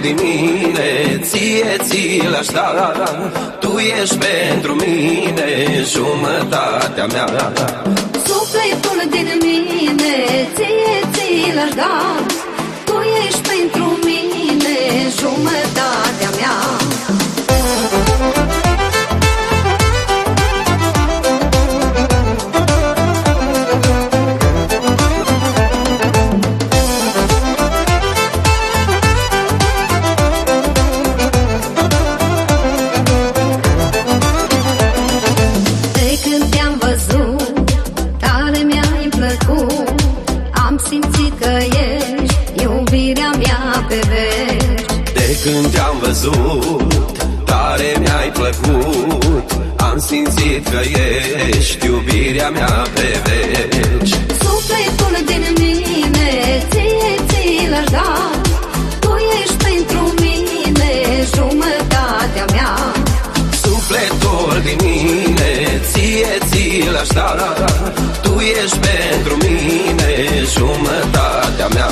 din mine, ție l-aș da. Tu ești pentru mine jumătatea mea. Sufletul din mine, ție l-aș da. Tu ești pentru mine jumătatea mea. Am simțit că ești iubirea mea pe veci. De când te-am văzut, tare mi-ai plăcut. Am simțit că ești iubirea mea pe veci. Sufletul din mine, ție l-aș da. Tu ești pentru mine jumătatea mea. Sufletul din mine, ție l-aș da. Tu ești pentru mine jumătatea mea.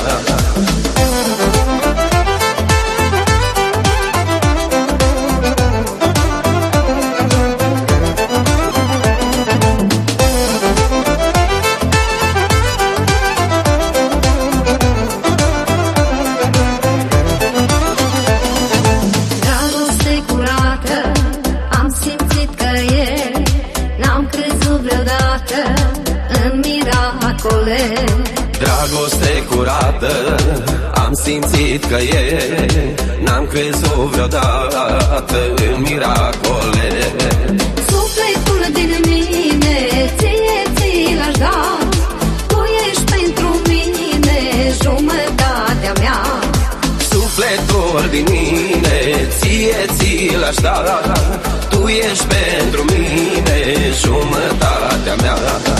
Dragoste curată, am simțit că e. N-am crezut vreodată în miracole. Dragoste curată, am simțit că e. N-am crezut vreodată în miracole. Sufletul din mine, ție l-aș da. Tu ești pentru mine jumătatea mea. Sufletul din mine, ție l-aș da. Tu ești pentru mine jumătatea mea.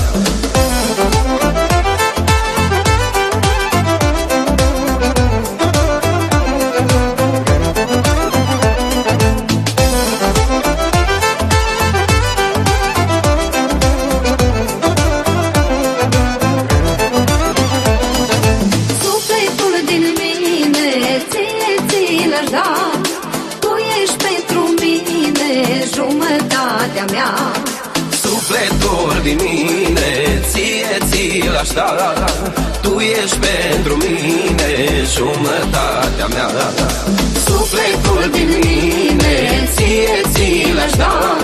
Sufletul din mine, ție l-aș da. Tu ești pentru mine jumătatea mea. Sufletul din mine, ție l-aș da. Tu ești pentru mine jumătatea mea. Sufletul din mine, ție l-aș da.